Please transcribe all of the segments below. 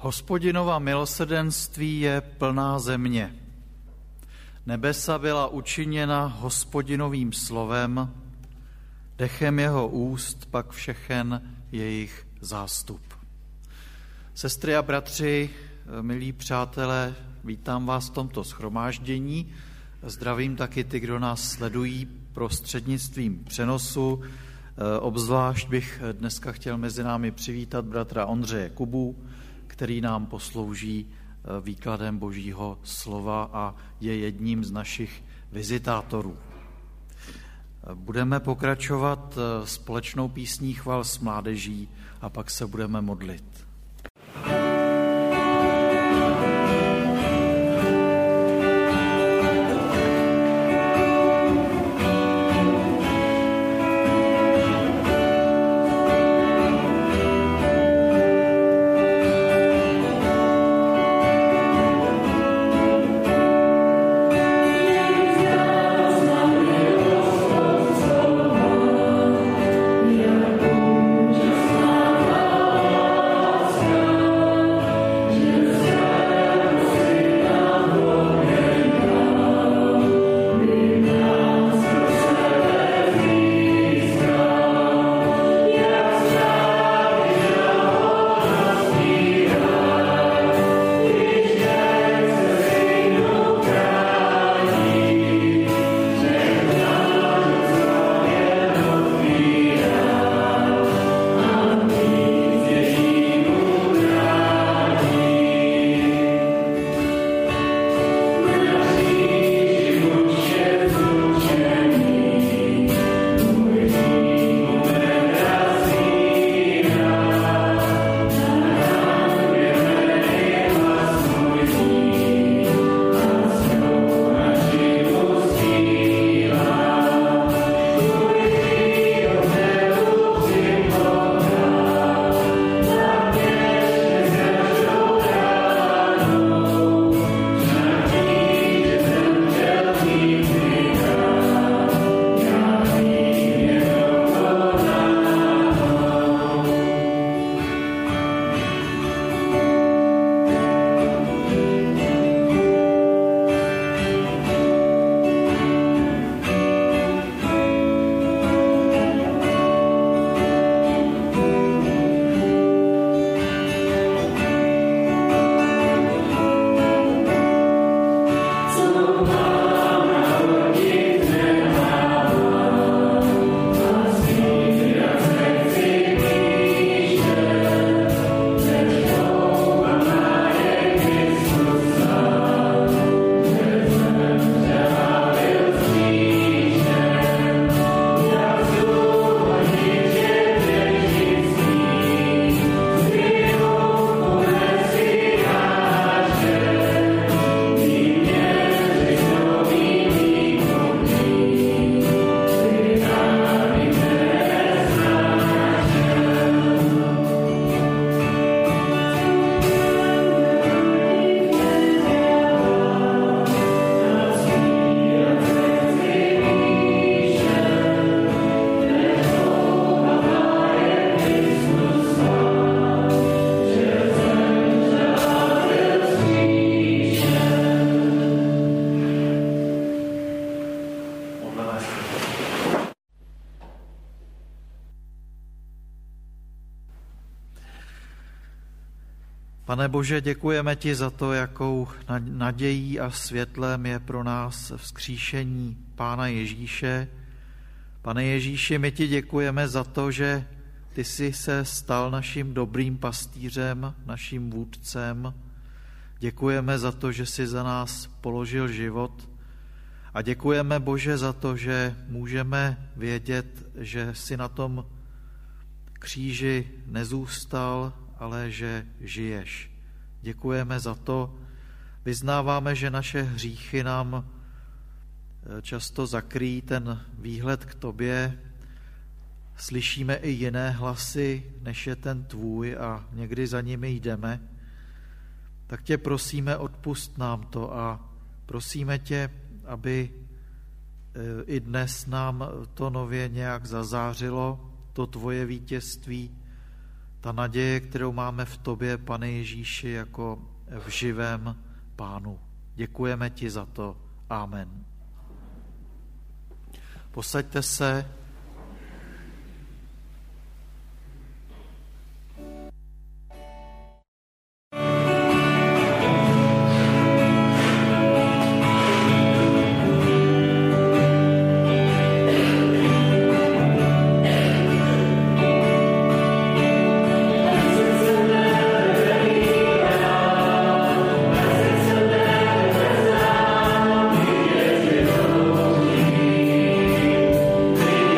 Hospodinova milosrdenství je plná země. Nebesa byla učiněna Hospodinovým slovem, dechem jeho úst pak všechen jejich zástup. Sestry a bratři, milí přátelé, vítám vás v tomto shromáždění. Zdravím taky ty, kdo nás sledují prostřednictvím přenosu. Obzvlášť bych dneska chtěl mezi námi přivítat bratra Ondřeje Kubu, který nám poslouží výkladem Božího slova a je jedním z našich vizitátorů. Budeme pokračovat společnou písní chval s mládeží a pak se budeme modlit. Pane Bože, děkujeme ti za to, jakou nadějí a světlem je pro nás vzkříšení Pána Ježíše. Pane Ježíši, my ti děkujeme za to, že ty jsi se stal naším dobrým pastýřem, naším vůdcem. Děkujeme za to, že jsi za nás položil život a děkujeme, Bože, za to, že můžeme vědět, že jsi na tom kříži nezůstal, ale že žiješ. Děkujeme za to. Vyznáváme, že naše hříchy nám často zakryjí ten výhled k tobě. Slyšíme i jiné hlasy, než je ten tvůj a někdy za nimi jdeme. Tak tě prosíme, odpusť nám to a prosíme tě, aby i dnes nám to nově nějak zazářilo, to tvoje vítězství, Ta naděje, kterou máme v tobě, Pane Ježíši, jako v živém Pánu. Děkujeme ti za to. Amen. Posaďte se. Amen.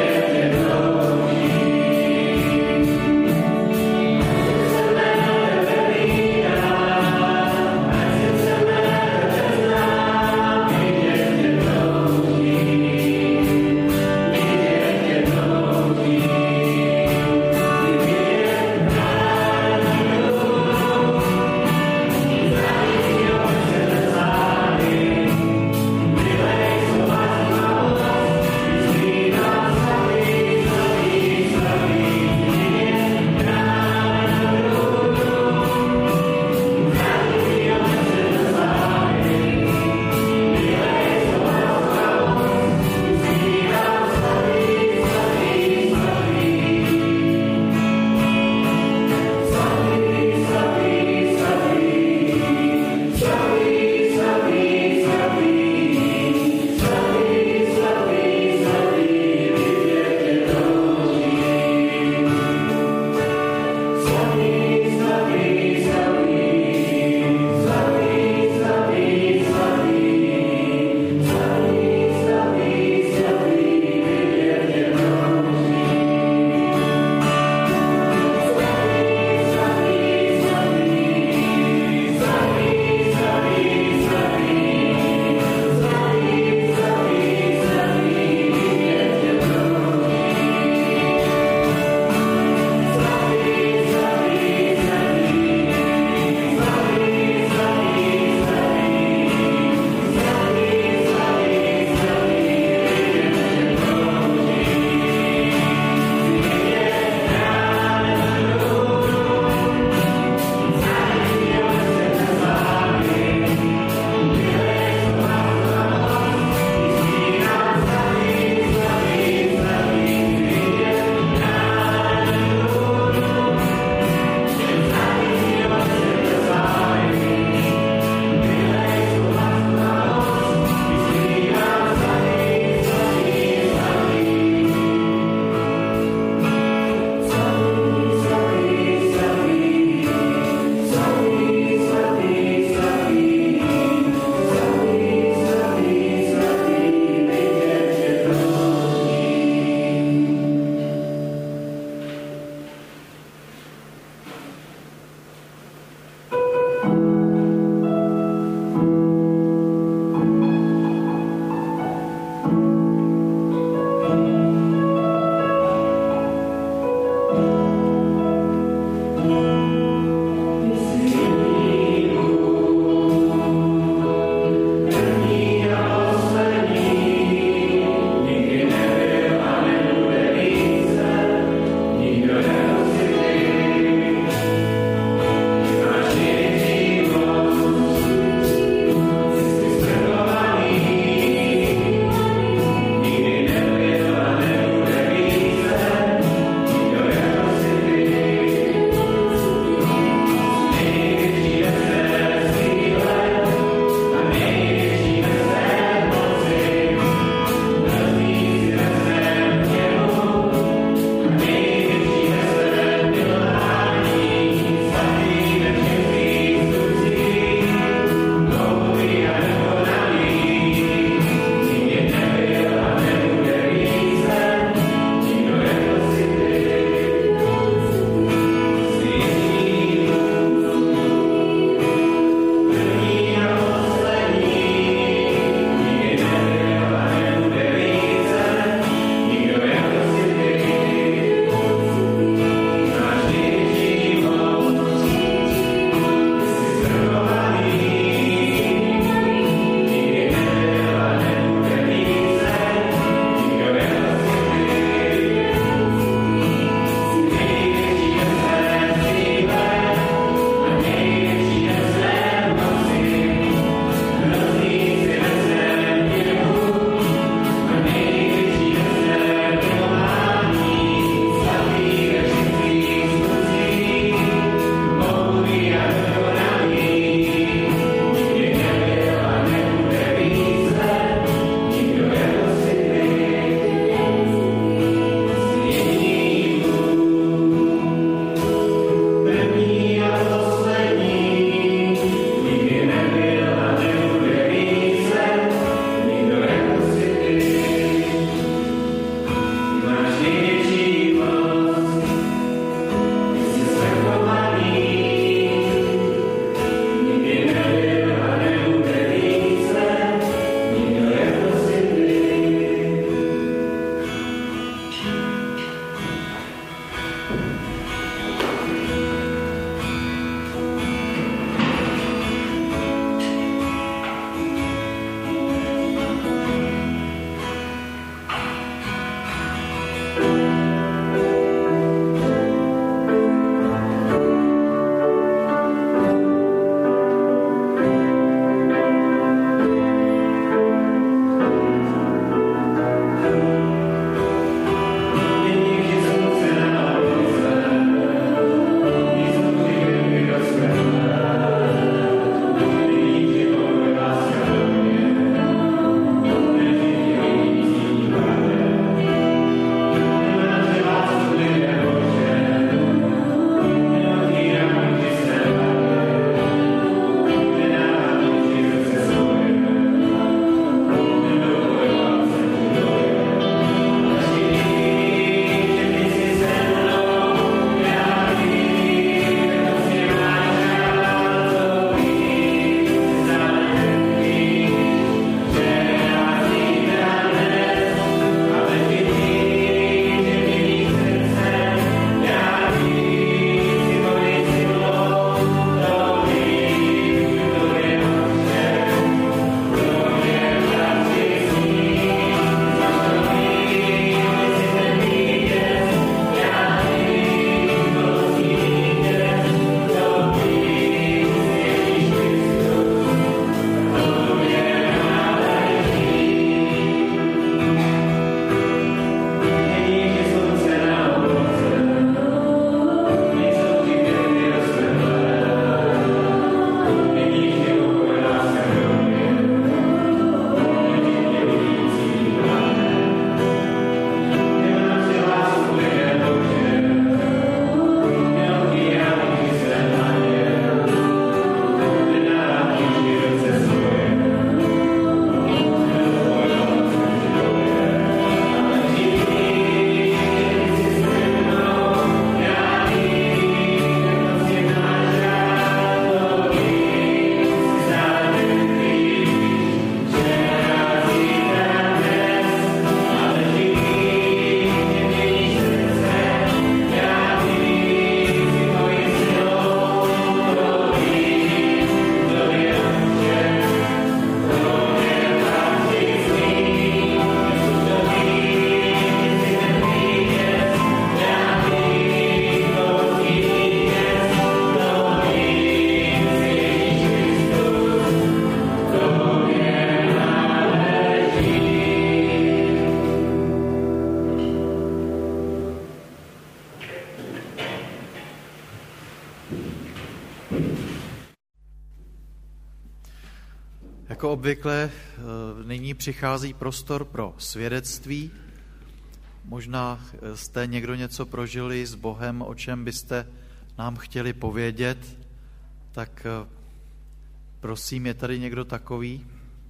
obvykle nyní přichází prostor pro svědectví. Možná jste někdo něco prožili s Bohem, o čem byste nám chtěli povědět, tak prosím, je tady někdo takový?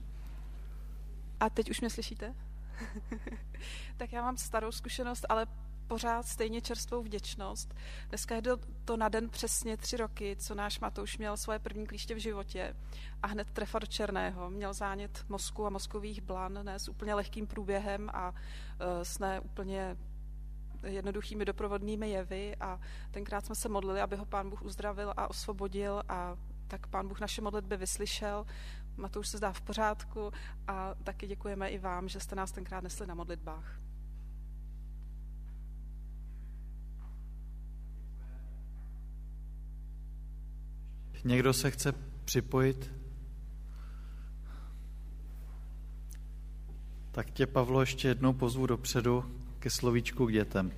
A teď už mě slyšíte? Tak já mám starou zkušenost, ale pořád stejně čerstvou vděčnost. Dneska je to na den přesně 3 roky, co náš Matouš měl svoje první klíště v životě a hned trefa do černého. Měl zánět mozku a mozkových blan, ne s úplně lehkým průběhem a s ne úplně jednoduchými doprovodnými jevy a tenkrát jsme se modlili, aby ho Pán Bůh uzdravil a osvobodil a tak Pán Bůh naše modlitby vyslyšel. Matouš se zdá v pořádku a taky děkujeme i vám, že jste nás tenkrát nesli na modlitbách. Někdo se chce připojit? Tak tě, Pavlo, ještě jednou pozvu dopředu ke slovíčku k dětem.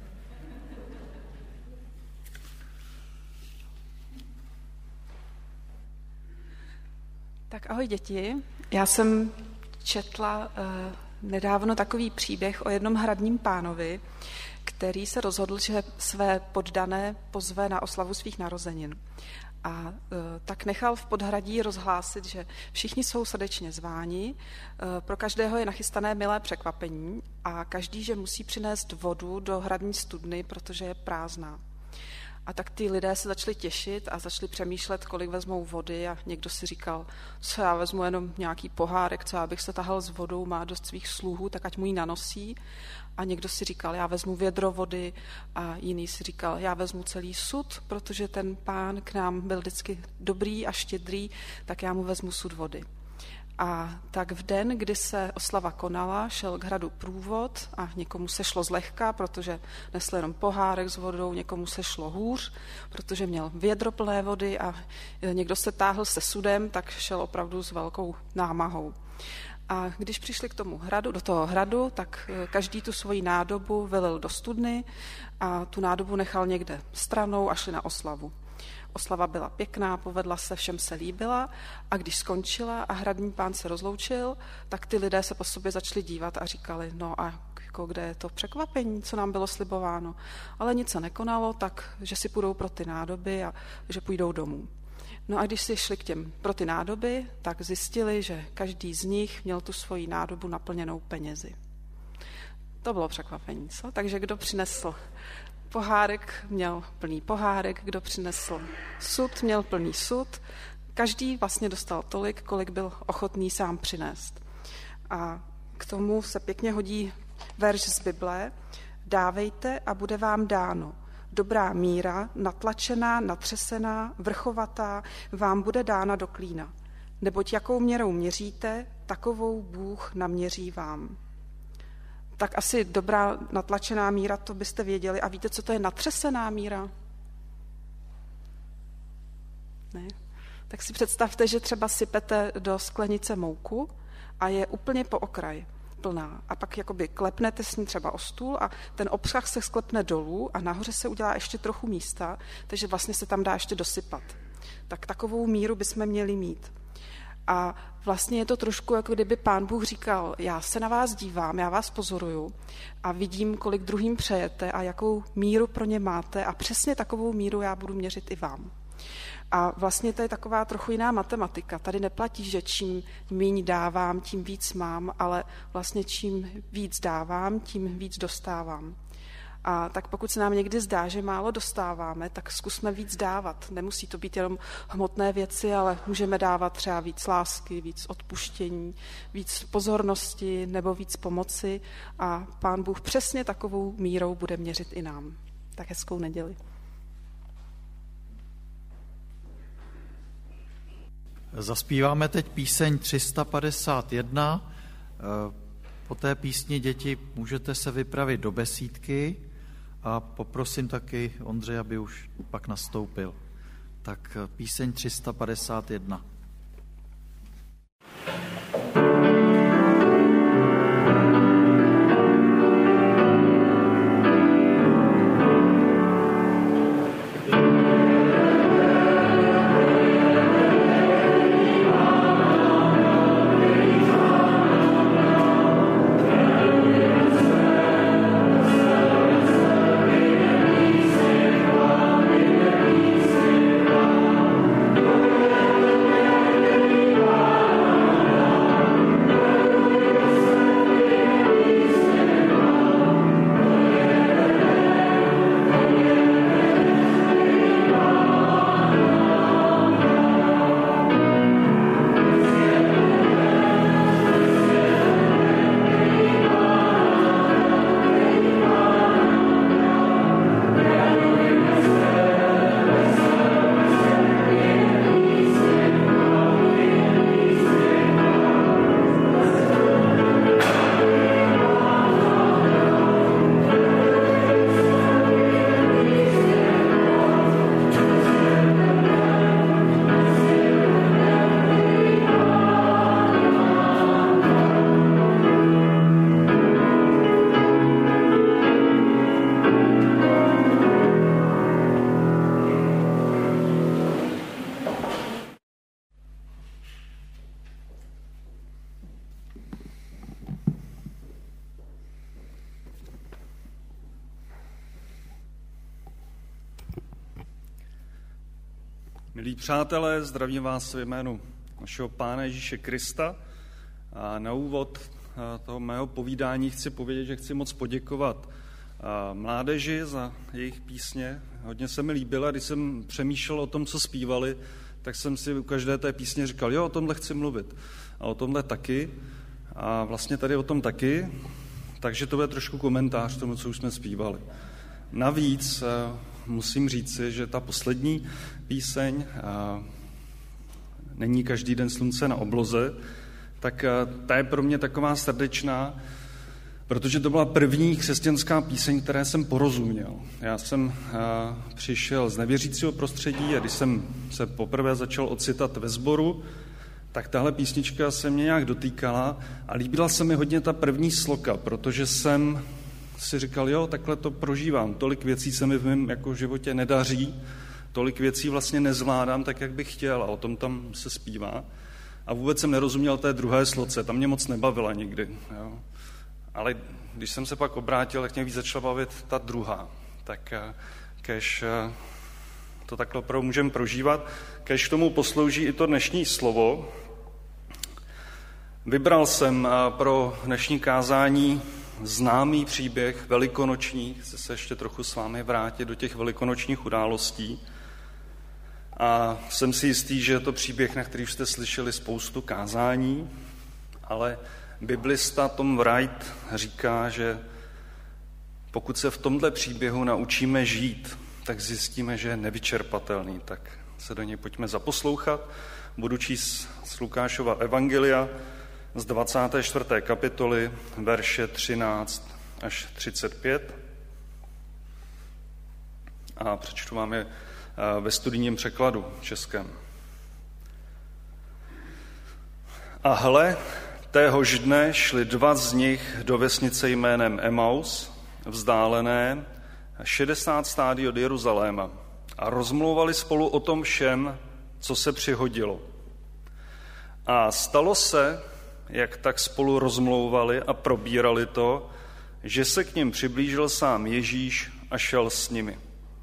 Tak ahoj děti. Já jsem četla nedávno takový příběh o jednom hradním pánovi, který se rozhodl, že své poddané pozve na oslavu svých narozenin. A tak nechal v podhradí rozhlásit, že všichni jsou srdečně zváni, pro každého je nachystané milé překvapení a každý, že musí přinést vodu do hradní studny, protože je prázdná. A tak ty lidé se začali těšit a začali přemýšlet, kolik vezmou vody a někdo si říkal, co já vezmu jenom nějaký pohárek, co já bych se tahal s vodou, má dost svých sluhů, tak ať mu ji nanosí. A někdo si říkal, já vezmu vědro vody a jiný si říkal, já vezmu celý sud, protože ten pán k nám byl vždycky dobrý a štědrý, tak já mu vezmu sud vody. A tak v den, kdy se oslava konala, šel k hradu průvod a někomu se šlo zlehka, protože nesl jenom pohárek s vodou, někomu se šlo hůř, protože měl vědro plné vody a někdo se táhl se sudem, tak šel opravdu s velkou námahou. A když přišli k tomu hradu, do toho hradu, tak každý tu svoji nádobu vylil do studny a tu nádobu nechal někde stranou a šli na oslavu. Oslava byla pěkná, povedla se, všem se líbila a když skončila a hradní pán se rozloučil, tak ty lidé se po sobě začali dívat a říkali, no a jako kde je to překvapení, co nám bylo slibováno. Ale nic se nekonalo, tak že si půjdou pro ty nádoby a že půjdou domů. No a když si šli k těm pro ty nádoby, tak zjistili, že každý z nich měl tu svoji nádobu naplněnou penězi. To bylo překvapení, co? Takže kdo přinesl pohárek, měl plný pohárek, kdo přinesl sud, měl plný sud. Každý vlastně dostal tolik, kolik byl ochotný sám přinést. A k tomu se pěkně hodí verš z Bible. Dávejte a bude vám dáno. Dobrá míra, natlačená, natřesená, vrchovatá, vám bude dána do klína. Neboť jakou měrou měříte, takovou Bůh naměří vám. Tak asi dobrá natlačená míra, to byste věděli. A víte, co to je natřesená míra? Ne? Tak si představte, že třeba sypete do sklenice mouku a je úplně po okraj plná. A pak jakoby klepnete s ní třeba o stůl a ten obsah se sklepne dolů a nahoře se udělá ještě trochu místa, takže vlastně se tam dá ještě dosypat. Tak takovou míru bychom měli mít. A vlastně je to trošku, jako kdyby Pán Bůh říkal, já se na vás dívám, já vás pozoruju a vidím, kolik druhým přejete a jakou míru pro ně máte a přesně takovou míru já budu měřit i vám. A vlastně to je taková trochu jiná matematika. Tady neplatí, že čím míň dávám, tím víc mám, ale vlastně čím víc dávám, tím víc dostávám. A tak pokud se nám někdy zdá, že málo dostáváme, tak zkusme víc dávat. Nemusí to být jenom hmotné věci, ale můžeme dávat třeba víc lásky, víc odpuštění, víc pozornosti nebo víc pomoci a Pán Bůh přesně takovou mírou bude měřit i nám. Tak hezkou neděli. Zaspíváme teď píseň 351. Po té písni, děti, můžete se vypravit do besídky a poprosím taky Ondřeje, aby už pak nastoupil. Tak píseň 351. Milí přátelé, zdravím vás ve jménu našeho Pána Ježíše Krista. A na úvod toho mého povídání chci povědět, že chci moc poděkovat mládeži za jejich písně. Hodně se mi líbila, když jsem přemýšlel o tom, co zpívali, tak jsem si u každé té písně říkal, jo, o tomhle chci mluvit. A o tomhle taky. A vlastně tady o tom taky. Takže to bude trošku komentář tomu, co už jsme zpívali. Navíc musím říci, že ta poslední píseň Není každý den slunce na obloze, tak ta je pro mě taková srdečná, protože to byla první křesťanská píseň, které jsem porozuměl. Já jsem přišel z nevěřícího prostředí a když jsem se poprvé začal ocitat ve sboru, tak tahle písnička se mě nějak dotýkala a líbila se mi hodně ta první sloka, protože jsem si říkal, jo, takhle to prožívám, tolik věcí se mi v mém jako životě nedaří, tolik věcí vlastně nezvládám tak, jak bych chtěl a o tom tam se zpívá. A vůbec jsem nerozuměl té druhé sloce, tam mě moc nebavila nikdy. Jo. Ale když jsem se pak obrátil, tak mě víc začala bavit ta druhá. Tak kež to takhle opravdu můžeme prožívat, kež tomu poslouží i to dnešní slovo. Vybral jsem pro dnešní kázání známý příběh velikonoční, chci se ještě trochu s vámi vrátit do těch velikonočních událostí. A jsem si jistý, že je to příběh, na který jste slyšeli spoustu kázání, ale biblista Tom Wright říká, že pokud se v tomhle příběhu naučíme žít, tak zjistíme, že je nevyčerpatelný. Tak se do něj pojďme zaposlouchat. Budu číst z Lukášova evangelia z 24. kapitoly, verše 13 až 35. A přečtu vám je ve studijním překladu českém. A hle, téhož dne šli dva z nich do vesnice jménem Emaus, vzdálené 60 stádí od Jeruzaléma, a rozmlouvali spolu o tom všem, co se přihodilo. A stalo se, jak tak spolu rozmlouvali a probírali to, že se k nim přiblížil sám Ježíš a šel s nimi.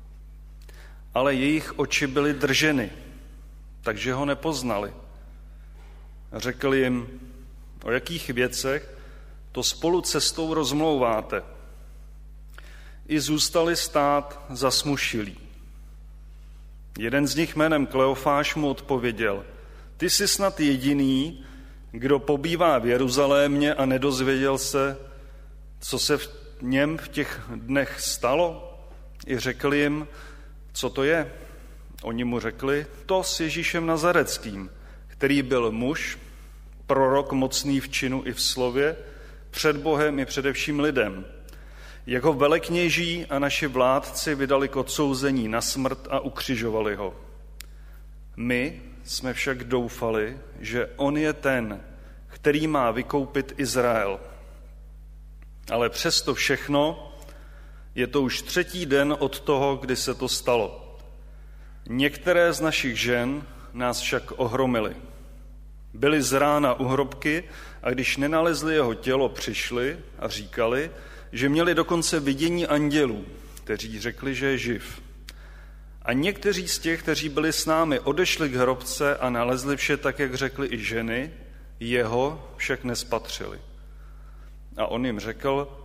Ale jejich oči byly drženy, takže ho nepoznali. Řekl jim, o jakých věcech to spolu cestou rozmlouváte. I zůstali stát zasmušilí. Jeden z nich jménem Kleofáš mu odpověděl, ty jsi snad jediný, kdo pobývá v Jeruzalémě a nedozvěděl se, co se v něm v těch dnech stalo? I řekl jim, co to je? Oni mu řekli, to s Ježíšem Nazareckým, který byl muž, prorok mocný v činu i v slově, před Bohem i především lidem. Jako velekněží a naši vládci vydali k odsouzení na smrt a ukřižovali ho. My jsme však doufali, že on je ten, který má vykoupit Izrael. Ale přesto všechno je to už 3. den od toho, kdy se to stalo. Některé z našich žen nás však ohromily. Byli z rána u hrobky a když nenalezli jeho tělo, přišli a říkali, že měli dokonce vidění andělů, kteří řekli, že je živ. A někteří z těch, kteří byli s námi, odešli k hrobce a nalezli vše tak, jak řekli i ženy, jeho však nespatřili. A on jim řekl,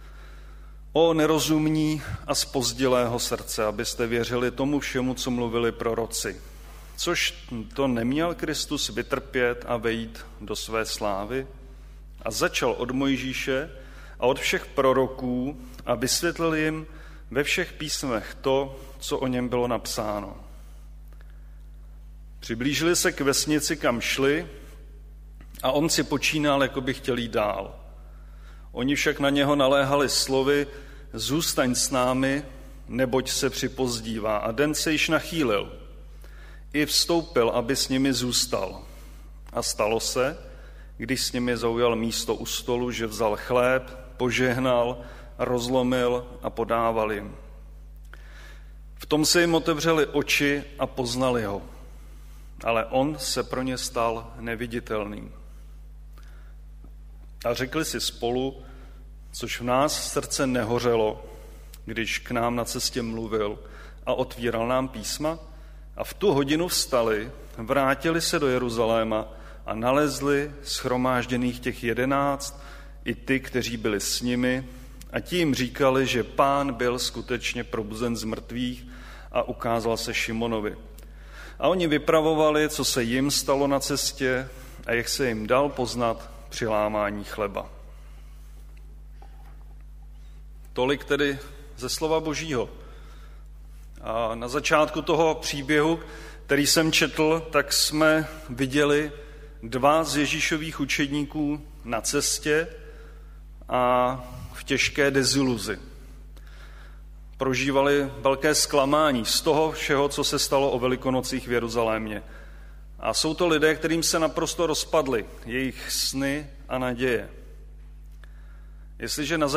o nerozumní a zpozdilého srdce, abyste věřili tomu všemu, co mluvili proroci. Což to neměl Kristus vytrpět a vejít do své slávy? A začal od Mojžíše a od všech proroků a vysvětlil jim ve všech písmech to, co o něm bylo napsáno. Přiblížili se k vesnici, kam šli, a on si počínal, jako by chtěl jít dál. Oni však na něho naléhali slovy, zůstaň s námi, neboť se připozdívá. A den se již nachýlil. I vstoupil, aby s nimi zůstal. A stalo se, když s nimi zaujal místo u stolu, že vzal chléb, požehnal, rozlomil a podával jim. V tom se jim otevřely oči a poznali ho. Ale on se pro ně stal neviditelný. A řekli si spolu, což v nás srdce nehořelo, když k nám na cestě mluvil a otvíral nám písma, A v tu hodinu vstali, vrátili se do Jeruzaléma a nalezli shromážděných těch 11 i ty, kteří byli s nimi, a ti jim říkali, že Pán byl skutečně probuzen z mrtvých a ukázal se Šimonovi. A oni vypravovali, co se jim stalo na cestě a jak se jim dal poznat při lámání chleba. Tolik tedy ze slova Božího. A na začátku toho příběhu, který jsem četl, tak jsme viděli 2 z Ježíšových učedníků na cestě a v těžké deziluzi. Prožívali velké zklamání z toho všeho, co se stalo o Velikonocích v Jeruzalémě. A jsou to lidé, kterým se naprosto rozpadly jejich sny a naděje. Jestliže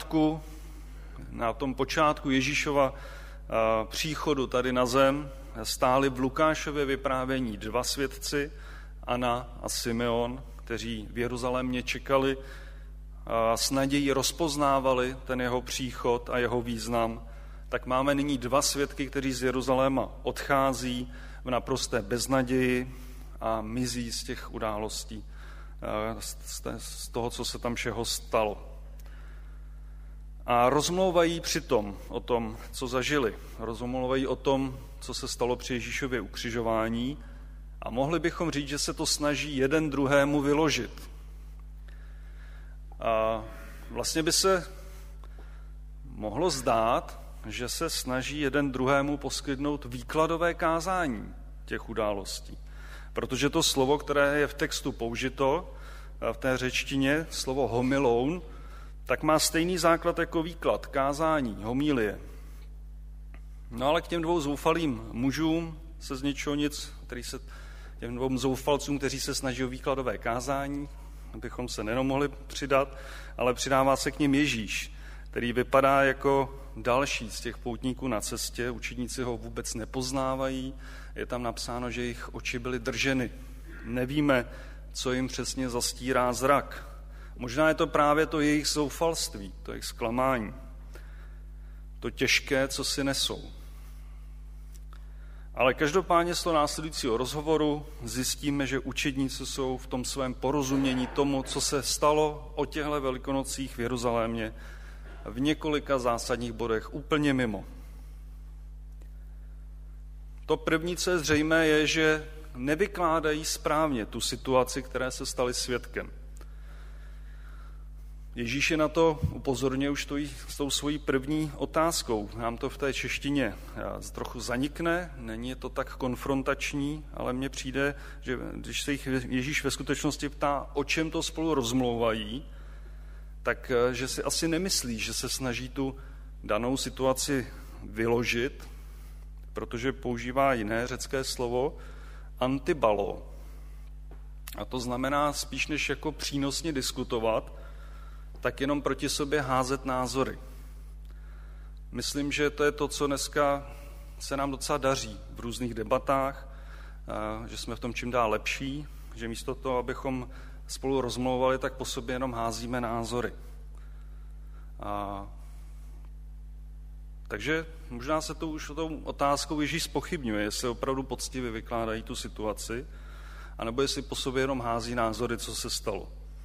na tom počátku Ježíšova příchodu tady na zem stáli v Lukášově vyprávění 2 svědci, Anna a Simeon, kteří v Jeruzalémě čekali a s nadějí rozpoznávali ten jeho příchod a jeho význam, tak máme nyní 2 svědky, kteří z Jeruzaléma odchází v naprosté beznaději a mizí z těch událostí, z toho, co se tam všeho stalo. A rozmlouvají přitom o tom, co zažili. Rozmlouvají o tom, co se stalo při Ježíšově ukřižování, a mohli bychom říct, že se to snaží jeden druhému vyložit. A vlastně by se mohlo zdát, že se snaží jeden druhému poskytnout výkladové kázání těch událostí. Protože to slovo, které je v textu použito, v té řečtině, slovo homilón, tak má stejný základ jako výklad, kázání, homilie. No ale k těm 2 zoufalým mužům se z ničeho nic, těm 2 zoufalcům, kteří se snaží o výkladové kázání, abychom se nemohli přidat, ale přidává se k nim Ježíš, který vypadá jako další z těch poutníků na cestě. Učedníci ho vůbec nepoznávají, je tam napsáno, že jejich oči byly drženy. Nevíme, co jim přesně zastírá zrak. Možná je to právě to jejich zoufalství, to jejich zklamání, to těžké, co si nesou. Ale každopádně z toho následujícího rozhovoru zjistíme, že učedníci jsou v tom svém porozumění tomu, co se stalo o těchto Velikonocích v Jeruzalémě, v několika zásadních bodech úplně mimo. To první, co je zřejmé, je, že nevykládají správně tu situaci, které se stali svědkem. Ježíš je na to upozorňuje už s tou svojí první otázkou. Nám to v té češtině trochu zanikne, není to tak konfrontační, ale mně přijde, že když se jich Ježíš ve skutečnosti ptá, o čem to spolu rozmlouvají, tak že si asi nemyslí, že se snaží tu danou situaci vyložit, protože používá jiné řecké slovo, antibalo. A to znamená spíš než jako přínosně diskutovat, tak jenom proti sobě házet názory. Myslím, že to je to, co dneska se nám docela daří v různých debatách, že jsme v tom čím dál lepší, že místo toho, abychom spolu rozmlouvali, tak po sobě jenom házíme názory. Takže možná se to už tou otázkou Ježíš zpochybňuje, jestli opravdu poctivě vykládají tu situaci, anebo jestli po sobě jenom hází názory, co se stalo.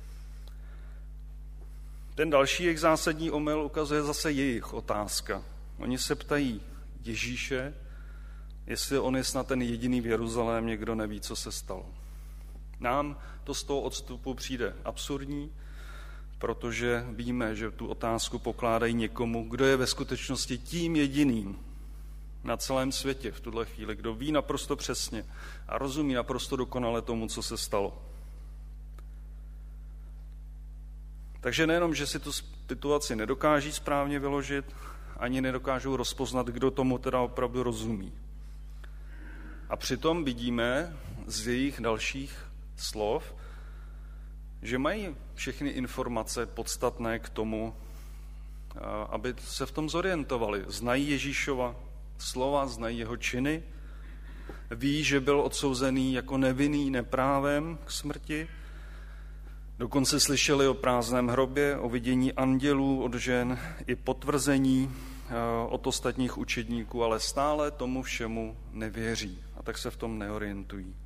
Ten další jejich zásadní omyl ukazuje zase jejich otázka. Oni se ptají Ježíše, jestli on je snad ten jediný v Jeruzalémě, kdo neví, co se stalo. Nám to z toho odstupu přijde absurdní, protože víme, že tu otázku pokládají někomu, kdo je ve skutečnosti tím jediným na celém světě v tuhle chvíli, kdo ví naprosto přesně a rozumí naprosto dokonale tomu, co se stalo. Takže nejenom, že si tu situaci nedokáží správně vyložit, ani nedokážou rozpoznat, kdo tomu teda opravdu rozumí. A přitom vidíme z jejich dalších slov, že mají všechny informace podstatné k tomu, aby se v tom zorientovali. Znají Ježíšova slova, znají jeho činy, ví, že byl odsouzený jako nevinný neprávem k smrti, dokonce slyšeli o prázdném hrobě, o vidění andělů od žen i potvrzení od ostatních učedníků, ale stále tomu všemu nevěří. a tak se v tom neorientují.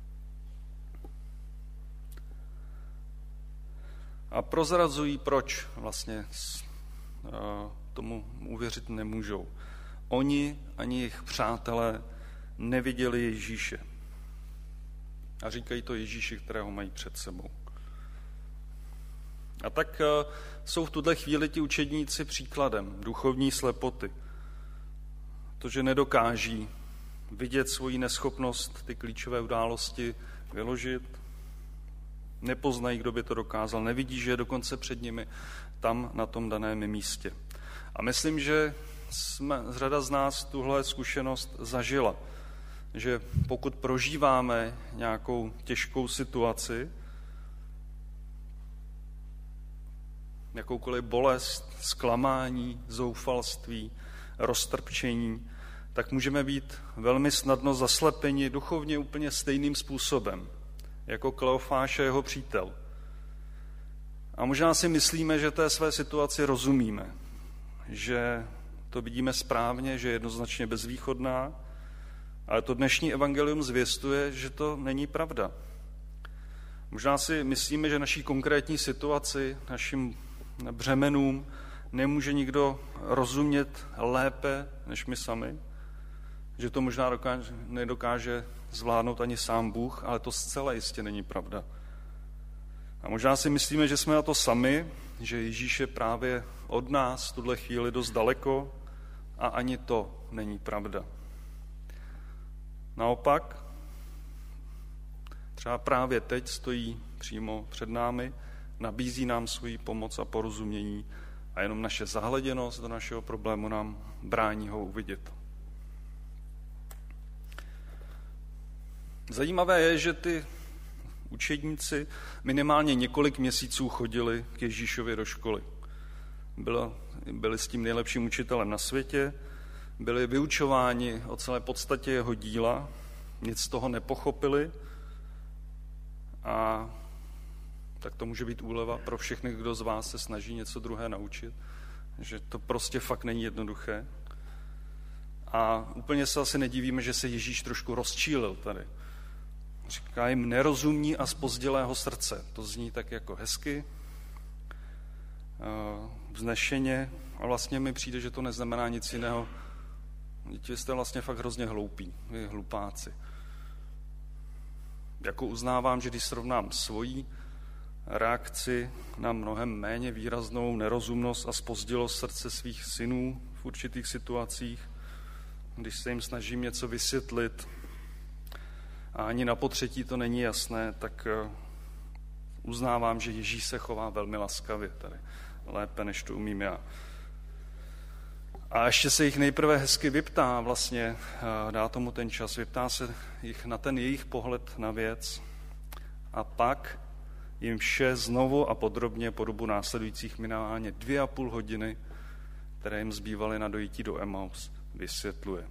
A prozrazují, proč vlastně tomu uvěřit nemůžou. Oni ani jejich přátelé neviděli Ježíše. A říkají to Ježíši, kterého mají před sebou. A tak jsou v tuhle chvíli ti učedníci příkladem duchovní slepoty. To, že nedokáží vidět svoji neschopnost ty klíčové události vyložit, nepoznají, kdo by to dokázal, nevidí, že je dokonce před nimi tam na tom daném místě. A myslím, že řada z nás tuhle zkušenost zažila, že pokud prožíváme nějakou těžkou situaci, jakoukoliv bolest, zklamání, zoufalství, roztrpčení, tak můžeme být velmi snadno zaslepeni duchovně úplně stejným způsobem, jako Kleofáš a jeho přítel. A možná si myslíme, že té své situaci rozumíme, že to vidíme správně, že je jednoznačně bezvýchodná, ale to dnešní evangelium zvěstuje, že to není pravda. Možná si myslíme, že naší konkrétní situaci, našim břemenům nemůže nikdo rozumět lépe než my sami, že to možná nedokáže zvládnout ani sám Bůh, ale to zcela jistě není pravda. A možná si myslíme, že jsme na to sami, že Ježíš je právě od nás v tuhle chvíli dost daleko a ani to není pravda. Naopak, třeba právě teď stojí přímo před námi, nabízí nám svoji pomoc a porozumění a jenom naše zahleděnost do našeho problému nám brání ho uvidět. Zajímavé je, že ty učedníci minimálně několik měsíců chodili k Ježíšovi do školy. Byli s tím nejlepším učitelem na světě, byli vyučováni o celé podstatě jeho díla, nic z toho nepochopili a tak to může být úleva pro všechny, kdo z vás se snaží něco druhé naučit, že to prostě fakt není jednoduché. A úplně se asi nedivíme, že se Ježíš trošku rozčílil tady. Říká jim nerozumní a zpozdilého srdce. To zní tak jako hezky, vznešeně a vlastně mi přijde, že to neznamená nic jiného. Vy jste vlastně fakt hrozně hloupí, vy hlupáci. Jako uznávám, že když srovnám svoji reakci na mnohem méně výraznou nerozumnost a zpozdilost srdce svých synů v určitých situacích, když se jim snažím něco vysvětlit a ani na potřetí to není jasné, tak uznávám, že Ježíš se chová velmi laskavě tady, lépe, než to umím já. A ještě se jich nejprve hezky vyptá, vlastně dá tomu ten čas, vyptá se jich na ten jejich pohled na věc a pak jim vše znovu a podrobně po dobu následujících minimálně 2,5 hodiny, které jim zbývaly na dojití do Emaus, vysvětluje.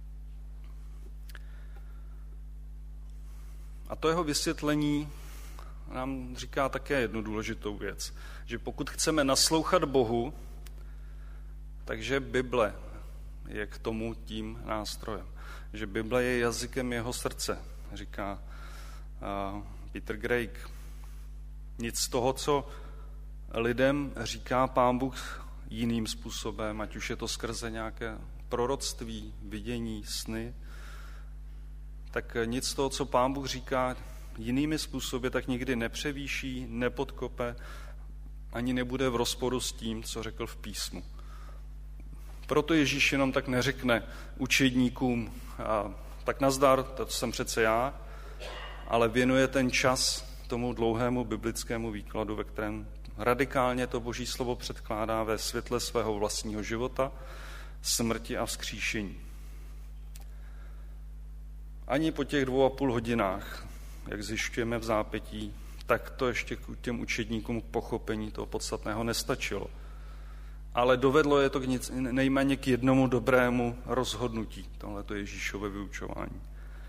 A to jeho vysvětlení nám říká také jednu důležitou věc, že pokud chceme naslouchat Bohu, takže Bible je k tomu tím nástrojem. Že Bible je jazykem jeho srdce, říká Peter Greig. Nic z toho, co lidem říká Pán Bůh jiným způsobem, ať už je to skrze nějaké proroctví, vidění, sny, tak nic z toho, co Pán Bůh říká jinými způsoby, tak nikdy nepřevýší, nepodkope, ani nebude v rozporu s tím, co řekl v písmu. Proto Ježíš jenom tak neřekne učedníkům, tak nazdar, to jsem přece já, ale věnuje ten čas tomu dlouhému biblickému výkladu, ve kterém radikálně to Boží slovo předkládá ve světle svého vlastního života, smrti a vzkříšení. Ani po těch 2,5 hodinách, jak zjišťujeme v zápětí, tak to ještě k těm učedníkům k pochopení toho podstatného nestačilo. Ale dovedlo je to nejméně k jednomu dobrému rozhodnutí, tohleto Ježíšové vyučování.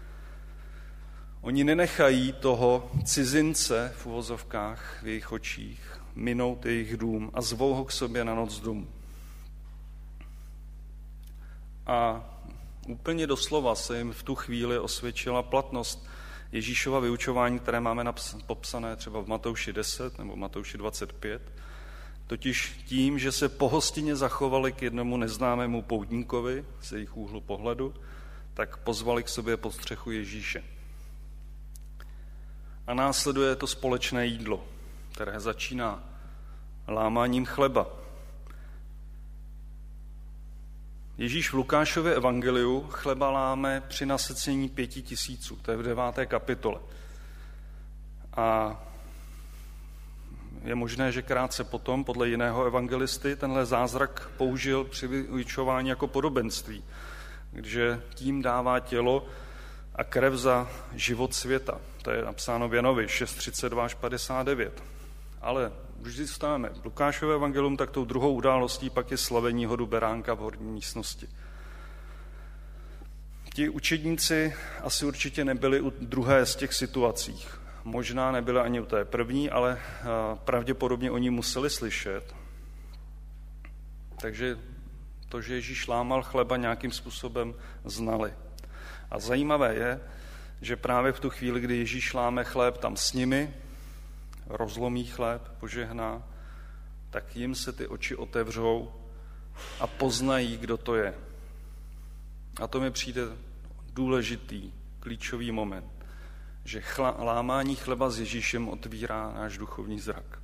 Oni nenechají toho cizince v uvozovkách v jejich očích minout jejich dům a zvou ho k sobě na noc domů. A Úplně doslova se jim v tu chvíli osvědčila platnost Ježíšova vyučování, které máme popsané třeba v Matouši 10 nebo v Matouši 25, totiž tím, že se pohostinně zachovali k jednomu neznámému poutníkovi z jejich úhlu pohledu, tak pozvali k sobě pod střechu Ježíše. A následuje to společné jídlo, které začíná lámáním chleba. Ježíš v Lukášově evangeliu chleba láme při nasycení 5 000, to je v 9. kapitole. A je možné, že krátce potom, podle jiného evangelisty, tenhle zázrak použil při vyučování jako podobenství, že tím dává tělo a krev za život světa. To je napsáno v Janovi 6:32 až 59. Ale když zůstaneme v Lukášově evangelium, tak tou druhou událostí pak je slavení hodu beránka v horní místnosti. Ti učedníci asi určitě nebyli u druhé z těch situacích. Možná nebyli ani u té první, ale pravděpodobně oni museli slyšet. Takže to, že Ježíš lámal chleba, nějakým způsobem znali. A zajímavé je, že právě v tu chvíli, kdy Ježíš láme chléb tam s nimi, rozlomí chléb, požehná, tak jim se ty oči otevřou a poznají, kdo to je. A to mi přijde důležitý, klíčový moment, že lámání chleba s Ježíšem otvírá náš duchovní zrak.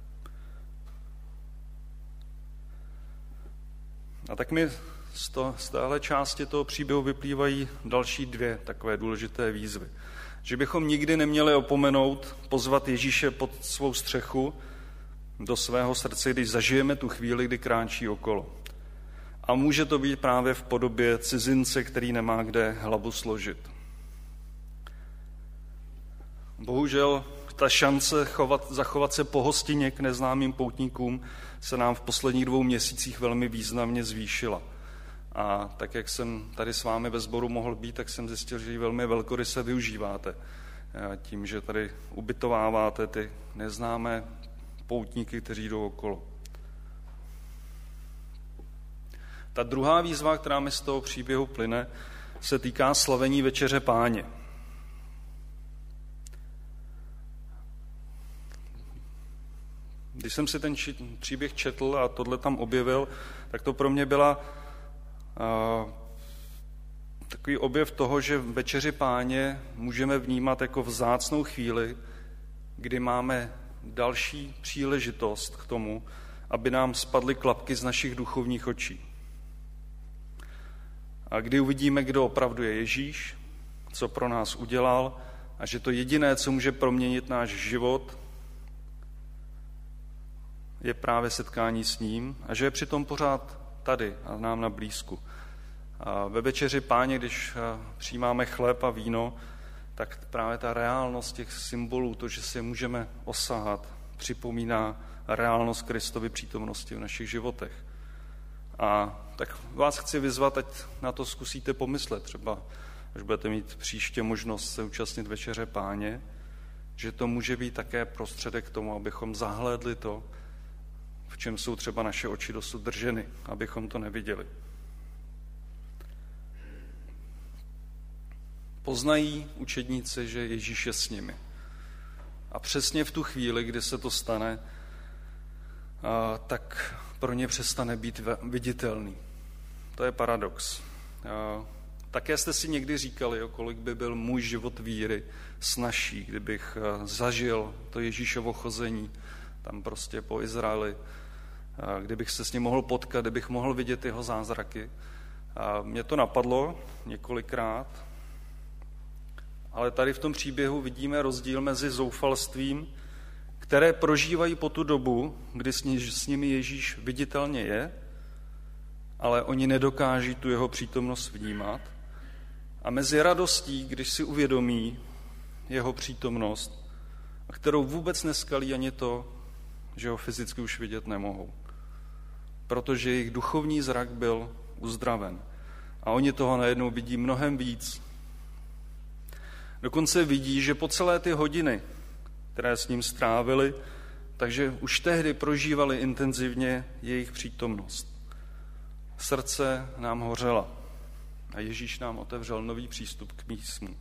A tak mi z téhle části toho příběhu vyplývají další 2 takové důležité výzvy. Že bychom nikdy neměli opomenout pozvat Ježíše pod svou střechu do svého srdce, když zažijeme tu chvíli, kdy kráčí okolo. A může to být právě v podobě cizince, který nemá kde hlavu složit. Bohužel ta šance zachovat se pohostinně k neznámým poutníkům se nám v posledních 2 měsících velmi významně zvýšila. A tak, jak jsem tady s vámi ve sboru mohl být, tak jsem zjistil, že ji velmi velkoryse využíváte. Tím, že tady ubytováváte ty neznámé poutníky, kteří jdou okolo. Ta druhá výzva, která mi z toho příběhu plyne, se týká slavení večeře Páně. Když jsem si ten příběh četl a tohle tam objevil, tak to pro mě byla takový objev toho, že večeři Páně můžeme vnímat jako vzácnou chvíli, kdy máme další příležitost k tomu, aby nám spadly klapky z našich duchovních očí. A kdy uvidíme, kdo opravdu je Ježíš, co pro nás udělal a že to jediné, co může proměnit náš život, je právě setkání s ním a že je přitom pořád tady a nám na blízku. A ve večeři Páně, když přijímáme chléb a víno, tak právě ta reálnost těch symbolů, to, že si je můžeme osahat, připomíná reálnost Kristovy přítomnosti v našich životech. A tak vás chci vyzvat, ať na to zkusíte pomyslet, třeba až budete mít příště možnost se účastnit večeře Páně, že to může být také prostředek k tomu, abychom zahlédli to, v čem jsou třeba naše oči dosud drženy, abychom to neviděli. Poznají učedníci, že Ježíš je s nimi. A přesně v tu chvíli, kdy se to stane, tak pro ně přestane být viditelný. To je paradox. Také jste si někdy říkali, kolik by byl můj život víry snazší, kdybych zažil to Ježíšovo chození tam prostě po Izraeli, kdybych se s ním mohl potkat, kdybych mohl vidět jeho zázraky. A mě to napadlo několikrát, ale tady v tom příběhu vidíme rozdíl mezi zoufalstvím, které prožívají po tu dobu, kdy s nimi Ježíš viditelně je, ale oni nedokáží tu jeho přítomnost vnímat, a mezi radostí, když si uvědomí jeho přítomnost, a kterou vůbec neskalí ani to, že ho fyzicky už vidět nemohou. Protože jejich duchovní zrak byl uzdraven. A oni toho najednou vidí mnohem víc. Dokonce vidí, že po celé ty hodiny, které s ním strávili, takže už tehdy prožívali intenzivně jejich přítomnost. Srdce nám hořela. A Ježíš nám otevřel nový přístup k písmu.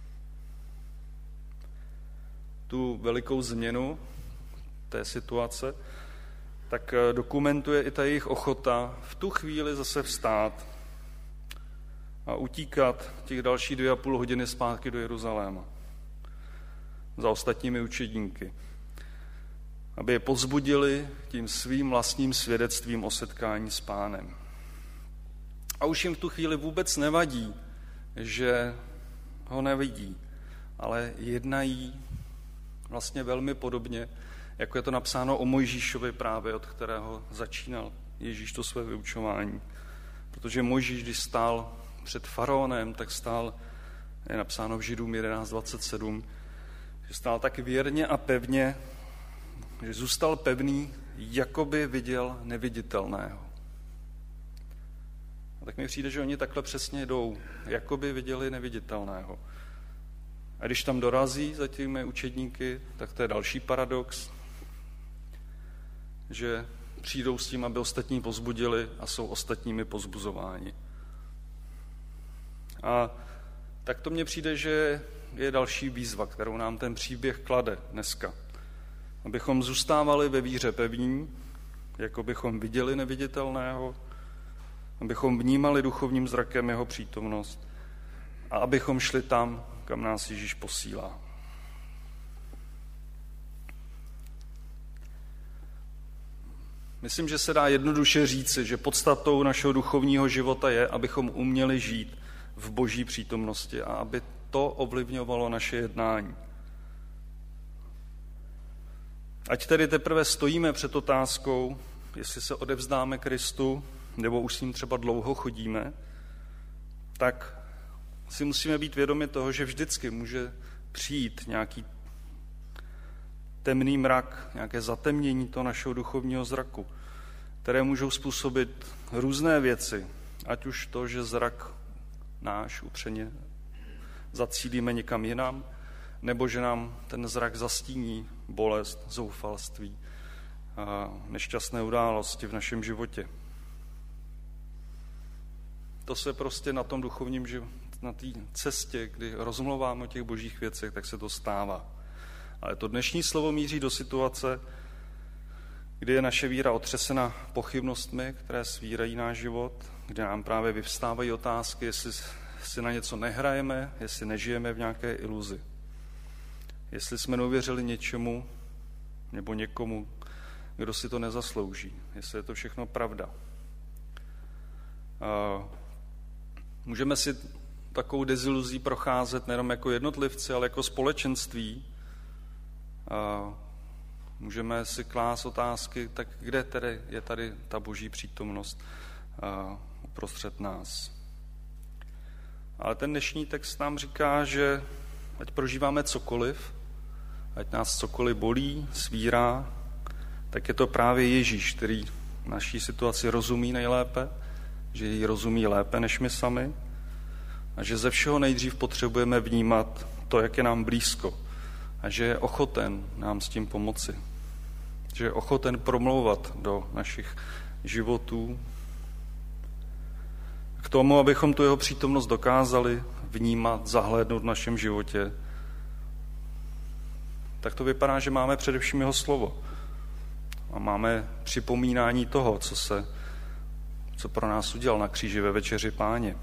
Tu velikou změnu té situace tak dokumentuje i ta jejich ochota v tu chvíli zase vstát a utíkat těch další 2,5 hodiny zpátky do Jeruzaléma za ostatními učedníky, aby je povzbudili tím svým vlastním svědectvím o setkání s Pánem. A už jim v tu chvíli vůbec nevadí, že ho nevidí, ale jednají vlastně velmi podobně, jako je to napsáno o Mojžíšovi právě, od kterého začínal Ježíš to své vyučování. Protože Mojžíš, když stál před faraonem, tak stál, je napsáno v Židům 11:27, že stál tak věrně a pevně, že zůstal pevný, jako by viděl neviditelného. A tak mi přijde, že oni takhle přesně jdou, jako by viděli neviditelného. A když tam dorazí za těmi učedníky, tak to je další paradox, že přijdou s tím, aby ostatní povzbudili a jsou ostatními povzbuzováni. A tak to mně přijde, že je další výzva, kterou nám ten příběh klade dneska. Abychom zůstávali ve víře pevní, jako bychom viděli neviditelného, abychom vnímali duchovním zrakem jeho přítomnost a abychom šli tam, kam nás Ježíš posílá. Myslím, že se dá jednoduše říci, že podstatou našeho duchovního života je, abychom uměli žít v Boží přítomnosti a aby to ovlivňovalo naše jednání. Ať tedy teprve stojíme před otázkou, jestli se odevzdáme Kristu, nebo už s ním třeba dlouho chodíme, tak si musíme být vědomi toho, že vždycky může přijít nějaký temný mrak, nějaké zatemnění toho našeho duchovního zraku, které můžou způsobit různé věci, ať už to, že zrak náš upřeně zacílíme někam jinam, nebo že nám ten zrak zastíní bolest, zoufalství a nešťastné události v našem životě. To se prostě na tom duchovním životě, na té cestě, kdy rozmluváme o těch božích věcech, tak se to stává. Ale to dnešní slovo míří do situace, kdy je naše víra otřesena pochybnostmi, které svírají náš život, kde nám právě vyvstávají otázky, jestli si na něco nehrajeme, jestli nežijeme v nějaké iluzi. Jestli jsme neuvěřili něčemu nebo někomu, kdo si to nezaslouží. Jestli je to všechno pravda. Můžeme si takovou deziluzí procházet nejenom jako jednotlivci, ale jako společenství. Můžeme si klást otázky, tak kde tedy je tady ta boží přítomnost uprostřed nás. Ale ten dnešní text nám říká, že ať prožíváme cokoliv, ať nás cokoliv bolí, svírá, tak je to právě Ježíš, který naší situaci rozumí nejlépe, že ji rozumí lépe než my sami a že ze všeho nejdřív potřebujeme vnímat to, jak je nám blízko a že je ochoten nám s tím pomoci. Že je ochoten promlouvat do našich životů k tomu, abychom tu jeho přítomnost dokázali vnímat, zahlédnout v našem životě. Tak to vypadá, že máme především jeho slovo. A máme připomínání toho, co pro nás udělal na kříži ve večeři Páně.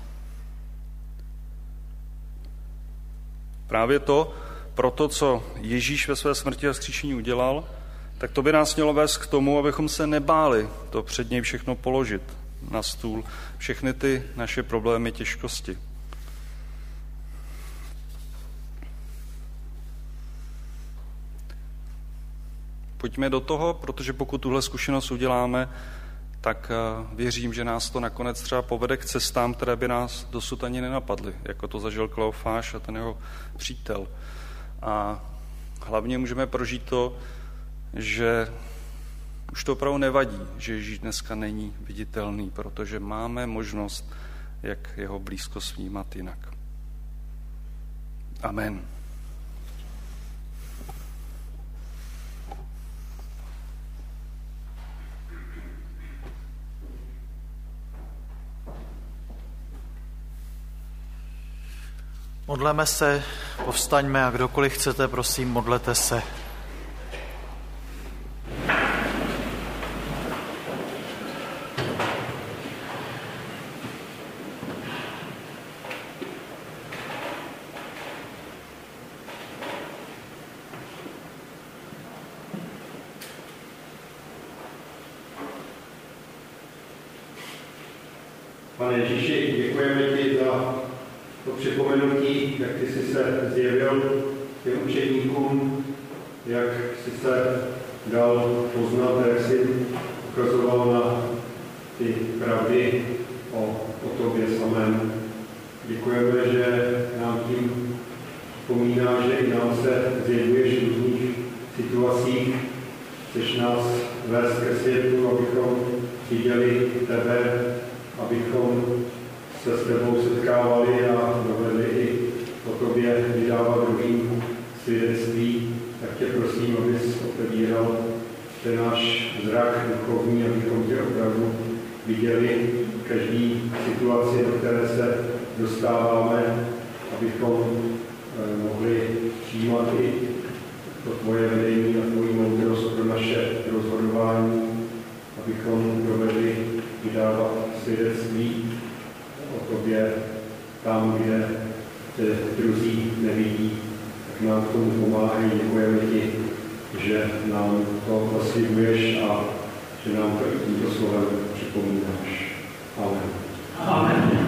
Právě to, pro to, co Ježíš ve své smrti a vzkříšení udělal, tak to by nás mělo vést k tomu, abychom se nebáli to před něj všechno položit na stůl, všechny ty naše problémy, těžkosti. Pojďme do toho, protože pokud tuhle zkušenost uděláme, tak věřím, že nás to nakonec třeba povede k cestám, které by nás dosud ani nenapadly, jako to zažil Kleofáš a ten jeho přítel. A hlavně můžeme prožít to, že už to opravdu nevadí, že Ježíš dneska není viditelný, protože máme možnost, jak jeho blízkost vnímat jinak. Amen. Modleme se, povstaňme a kdokoliv chcete, prosím, modlete se. Pane Ježíši, děkujeme ti za to připomenutí, jak ty jsi se zjevil těm učedníkům, jak jsi se dal poznat, jak jsi ukazoval na ty pravdy o tobě samém. Děkujeme, že nám tím vzpomíná, že i nám se zjevuješ v různých situacích. Chceš nás vést ke světu, abychom viděli tebe, abychom se s tebou setkávali a dovedli i o tobě vydávat druhým svědectví. Tak tě prosím, abys otevíral ten náš zrak duchovní, abychom tě opravdu viděli v každé situaci, do které se dostáváme, abychom mohli přijímat i to tvoje vedení a tvoji moudrost pro naše rozhodování, abychom dovedli vydávat svědectví o tobě tam, kde te druzí nevidí, tak nám k tomu pomáhají. Děkujeme ti, že nám to zaslibuješ a že nám to i tímto slovem připomínáš. Amen. Amen.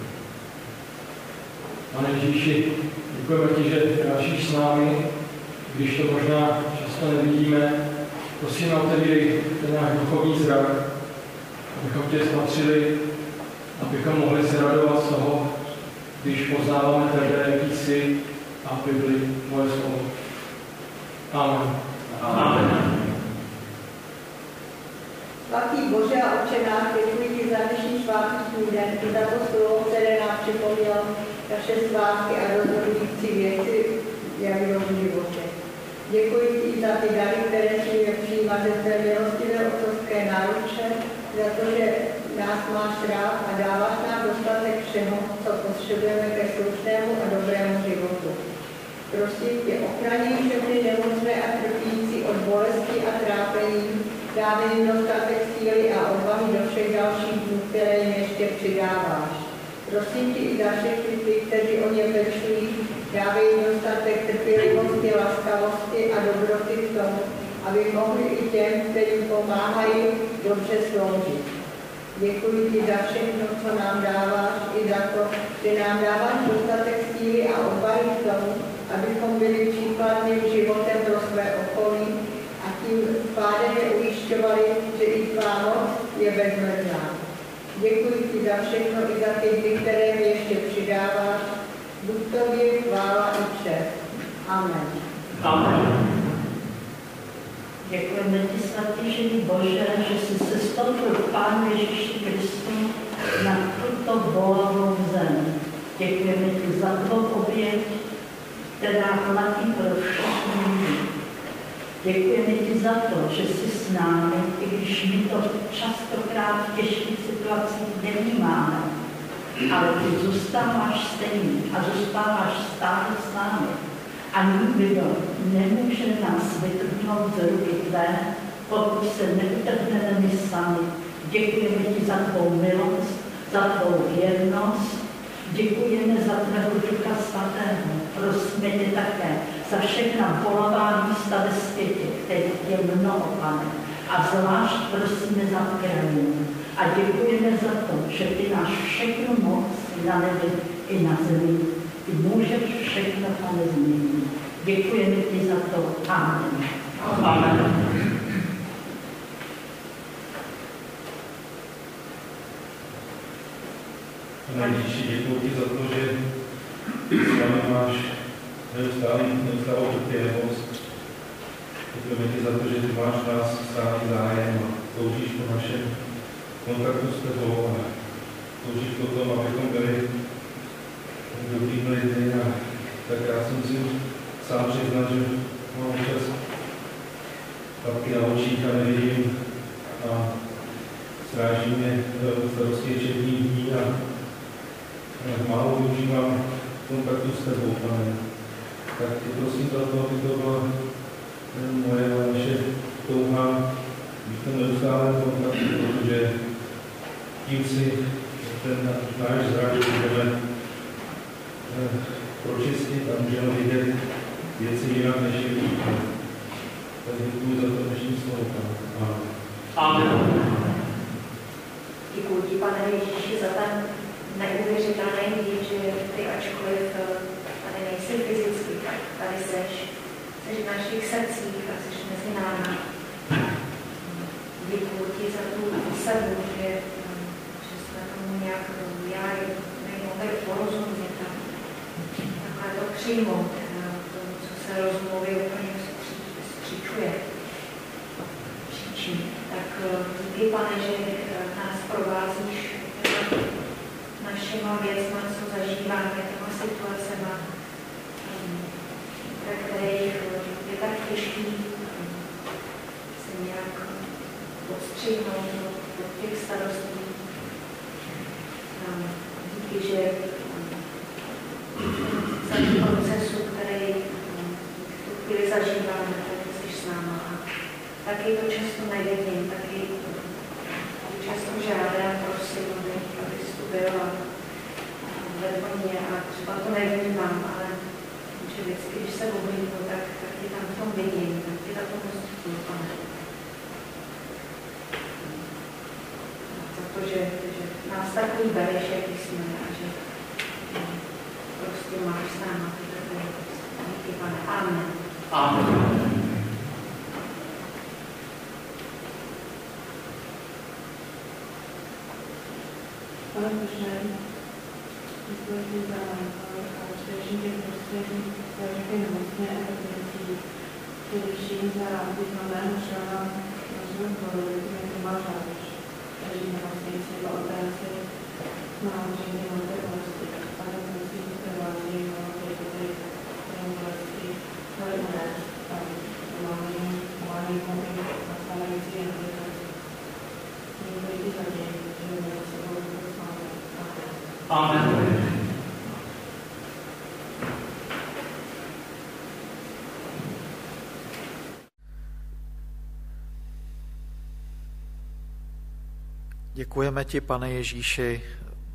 Pane Ježíši, děkujeme ti, že kráčíš s námi, když to možná často nevidíme. Prosím, otevírej ten náš duchovní zrak, abychom tě spatřili, abychom mohli se radovat z toho, když poznáváme tebe, jaký jsi a Bibli, tvoje slovo. Amen. Amen. Svatý Bože a Otče náš, děkuji ti za dnešní sváteční den, i za to slovo, které nám připomnělo naše svátky a rozhodující věci v Javinově životě. Děkuji ti za ty dary, které smíme přijímat ze své milostivé otcovské náruče, za to, že nás máš rád a dáváš nám dostatek všeho, co potřebujeme ke slušnému a dobrému životu. Prosím tě, ochraňuj všechny nemocné a trpící od bolesti a trápení, dávej jim dostatek síly a odvahy do všech dalších dnů, které jim ještě přidáváš. Prosím tě i za všechny ty, kteří o ně pečují, dávej jim dostatek trpělivosti, laskavosti a dobroty v tom, aby mohli i těm, kterým pomáhají, dobře sloužit. Děkuji ti za všechno, co nám dáváš, i za to, že nám dáváš dostatek síly a odvahy k tomu, abychom byli příkladným životem pro své okolí a tím pádem je ujišťovali, že i tvá moc je bezmezná. Děkuji ti za všechno i za ty dny, které mi ještě přidáváš. Buď tobě chvála i čest. Amen. Amen. Děkujeme ti, svatý živý Bože, že jsi se stoupil k Pánu Ježíši Kristu na tuto bolavou zem. Děkujeme ti za tvou oběť, která platí pro všechny. Děkujeme ti za to, že jsi s námi, i když my to častokrát v těžkých situacích nevnímáme. Ale ty zůstáváš stejný a zůstáváš stále s námi. A nikdo nemůže nás vytrhnout z ruky tvé, pokud se neutrhneme my sami. Děkujeme ti za tvou milost, za tvou věrnost. Děkujeme za tvého Ducha Svatého. Prosíme tě také za všechna bolavá místa ve světě, kterých je mnoho, Pane. A zvlášť prosíme za Ukrajinu. A děkujeme za to, že ty máš všechnu moc na nebi i na zemi. Ty můžeš všechno, Pane, změnit. Děkujeme ti za to. Amen. Amen. Pane Ježíši, děkuji ti za to, že s námi máš neustálou trpělivost. Děkujeme ti za to, že ty máš nás stálý zájem a toužíš po našem kontaktu s tebou a toužíš po tom, abychom byli dobrými lidmi. A tak já si musím sám přiznat, že mám občas papky na očích a nevidím a stráží mě starosti četných dní a málo využívám kontaktu s tebou, Pane. Tak tě prosím za to, aby to byla moje a naše touha být v tom neustálém kontaktu, protože tím si ten náš zrak můžeme pročistit a můžeme vidět věci jinak, než je vidíme. Tak děkuji za to dnešní slovo, Pane. Amen. Děkuji ti, Pane Ježíši, za ten neuvěřitelný díl, že ty, ačkoliv tady nejsi fyzicky, tady seš v našich srdcích a seš mezi námi. Děkuji ti za tu výsadu, že jsme tomu nějak nemohli porozumět a takhle to přijmout, tomu, co se rozmluví úplně vstříčuje. Tak díky, Pane, že nás provázíš našima věcma, co zažíváme, těma situacema, ve kterých je tak těžký se nějak odstřihnout od těch starostí. Díky, že celý procesu, který v tu chvíli zažíváme, tak jsi s náma. Taky to často nevidím, taky často žádám, prosím, abys tu byl a vedl mě a třeba to nevnímám, ale že vždycky, když se oblíknu, tak tě tam v tom vidím, tak tě za to moc děkuju, Pane. Za to, že nás takový bereš, jaký jsme a že prostě máš s náma tyto věci. Díky, Pane. Amen. Amen. Pane Bože, děkuji ti za především těch prostředí, za všechny nemocné a epidemií, především za významného člena rozvoje choroby, který Tomáš Hář, který nemocnici v operaci na úřední hlavě bolesti. Pane, prosím, provází tady bolesti, celé unést a pomáhají mu i nastávající rehabilitaci. Děkuji ti za něj, že mě se budou Amen. Děkujeme ti, Pane Ježíši,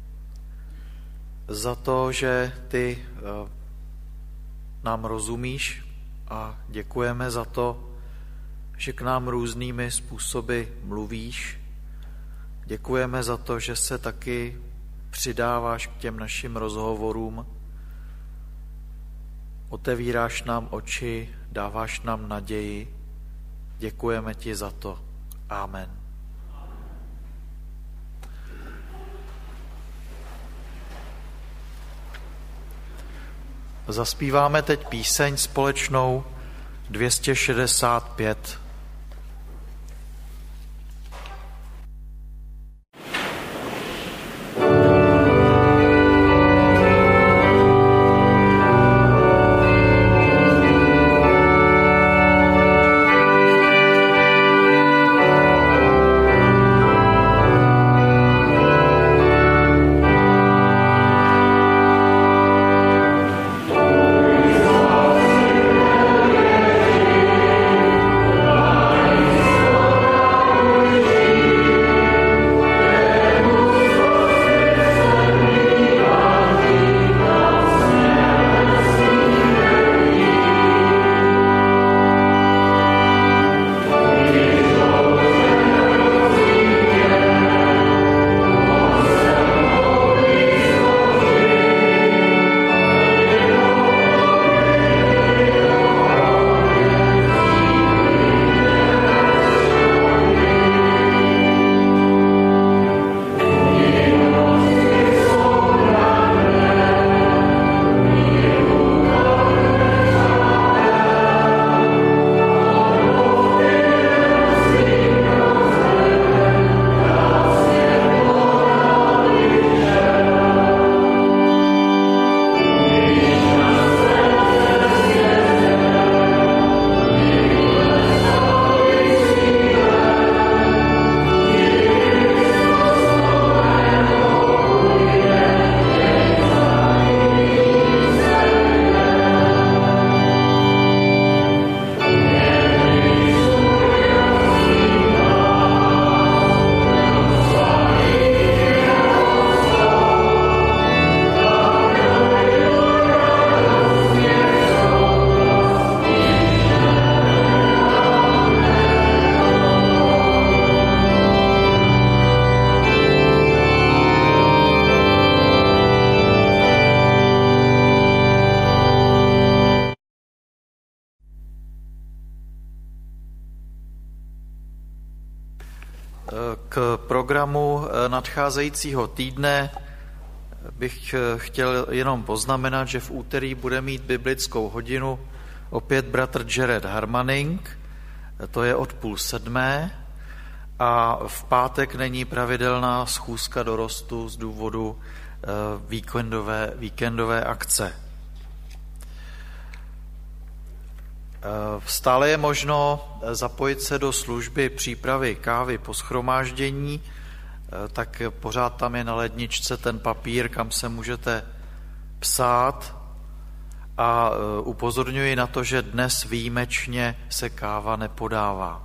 za to, že ty nám rozumíš a děkujeme za to, že k nám různými způsoby mluvíš. Děkujeme za to, že se taky přidáváš k těm našim rozhovorům, otevíráš nám oči, dáváš nám naději. Děkujeme ti za to. Amen. Zaspíváme teď píseň společnou 265. Amen. programu nadcházejícího týdne bych chtěl jenom poznamenat, že v úterý bude mít biblickou hodinu opět bratr Jared Harmaning, to je od 6:30, a v pátek není pravidelná schůzka dorostu z důvodu víkendové akce. Stále je možno zapojit se do služby přípravy kávy po shromáždění, tak pořád tam je na ledničce ten papír, kam se můžete psát, a upozorňuji na to, že dnes výjimečně se káva nepodává.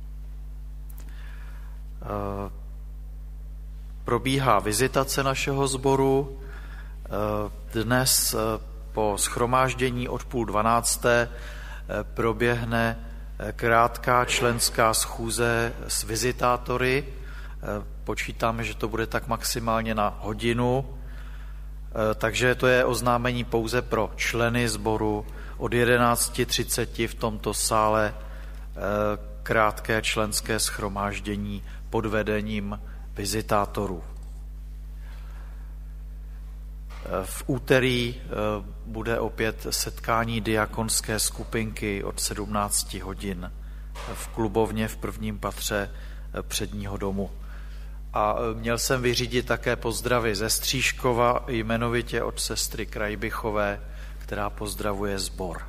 Probíhá vizitace našeho sboru. Dnes po shromáždění od 11:30 proběhne krátká členská schůze s vizitátory. Počítáme, že to bude tak maximálně na hodinu, takže to je oznámení pouze pro členy sboru. Od 11:30 v tomto sále krátké členské shromáždění pod vedením vizitátorů. V úterý bude opět setkání diakonské skupinky od 17 hodin v klubovně v prvním patře předního domu. A měl jsem vyřídit také pozdravy ze Stříškova, jmenovitě od sestry Krajbichové, která pozdravuje sbor.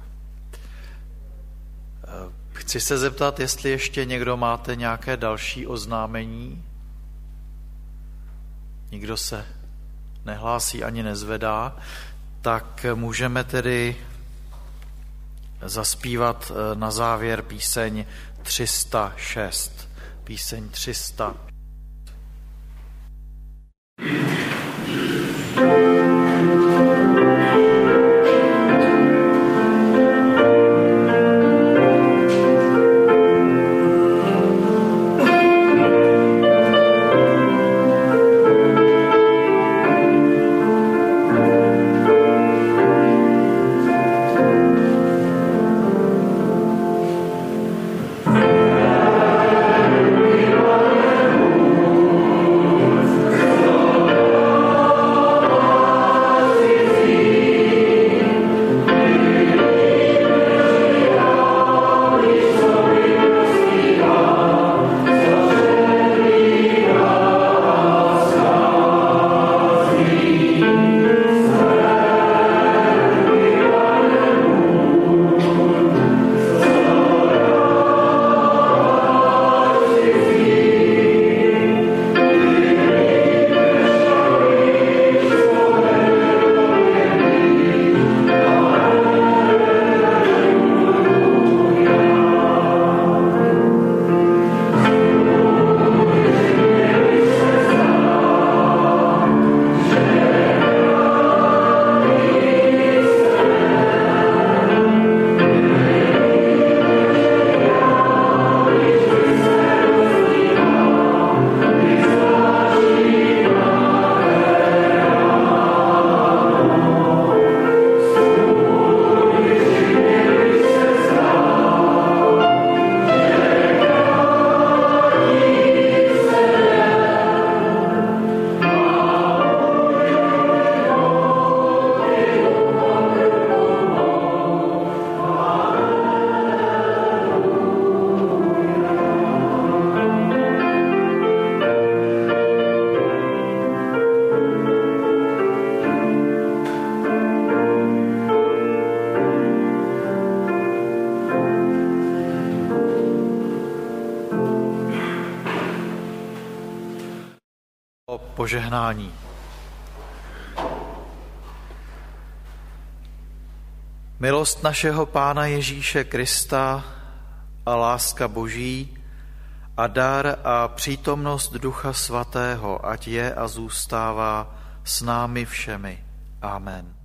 Chci se zeptat, jestli ještě někdo máte nějaké další oznámení. Nikdo se nehlásí ani nezvedá, tak můžeme tedy zaspívat na závěr píseň 306. Píseň 300. Požehnání. Milost našeho Pána Ježíše Krista a láska Boží a dar a přítomnost Ducha Svatého, ať je a zůstává s námi všemi. Amen.